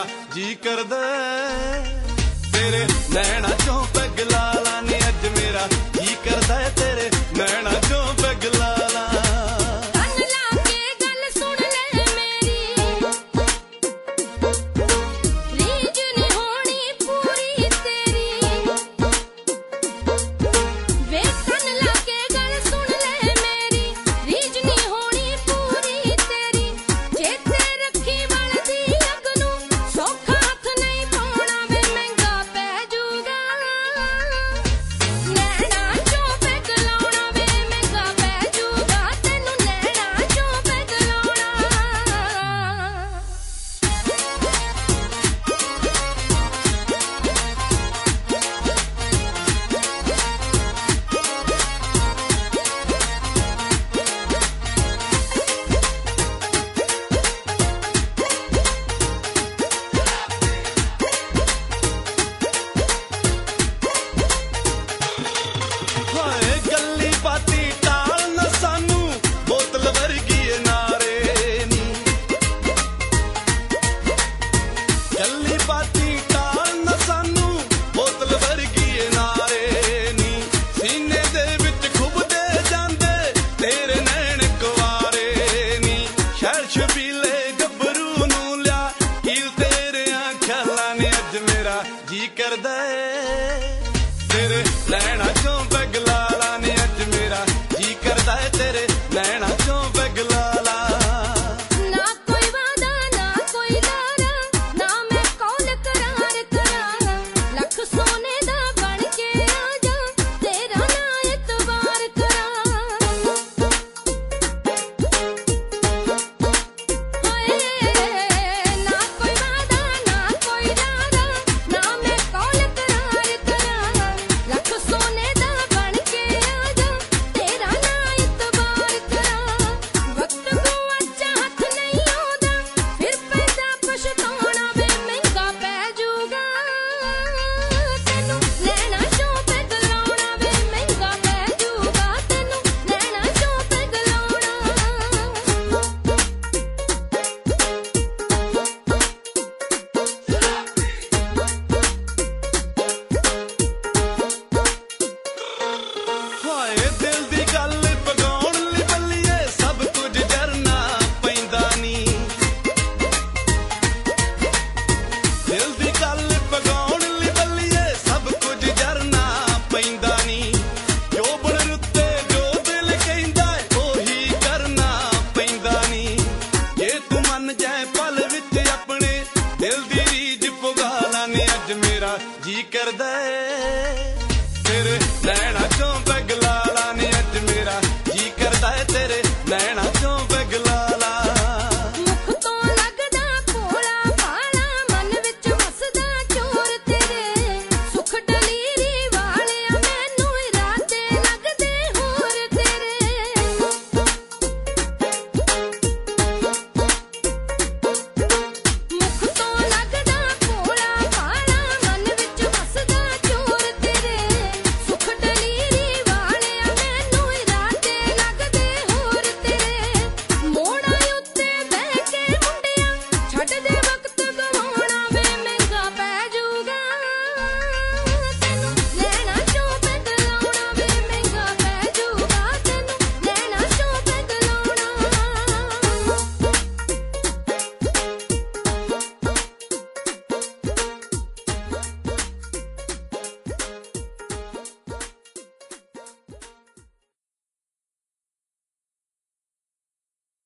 मेरा जी करदा तेरे नैना चों पैग ला ला नी अज मेरा जी करदा तेरे नैना चों पैग ला ला। जी करदा तेरे नैना चों पैग ला ला नी अज मेरा जी करदा तेरे नैना चों पैग ला ला। ना कोई वादा ना कोई लारा ना मैं कौल करार करारा लख सोने दा बन के आ जा तेरा ना इतबार करा। ना कोई वादा ना कोई लारा ना मैं कौल करार करारा लख सोने दा बन के आ जा तेरा ना इतबार करा। वक्त को अच्छा हथ नहीं आउंदा फिर पैदा पछताउणा वे महंगा पै जूगा तैनू नैना चों पैग लाउणा वे महंगा पै जूगा तैनू नैना चों पैग लाउणा। ਹਾਏ ਦਿਲ ਦੀ ਗੱਲ ਪਗਾਉਣ ਲਈ ਬੱਲੀਏ ਸਭ ਕੁਝ ਜਰਨਾ ਪੈਂਦਾ ਨੀ। ਦਿਲ ਦੀ ਗੱਲ ਪਗਾਉਣ ਲਈ ਬੱਲੀਏ ਸਭ ਕੁਝ ਜਰਨਾ ਪੈਂਦਾ ਨੀ। ਜੋ ਬਣ ਰੁੱਤੇ ਜੋ ਦਿਲ ਕਹਿੰਦਾ ਉਹੀ ਕਰਨਾ ਪੈਂਦਾ ਨੀ। ਜੇ ਤੂੰ ਮੰਨ ਜਾਏ ਪਲ ਵਿੱਚ ਆਪਣੇ ਦਿਲ ਦੀ ਰੀਝ ਪੁਗਾ ਲਾ ਨੀ ਅਜ ਮੇਰਾ ਜੀ ਕਰਦਾ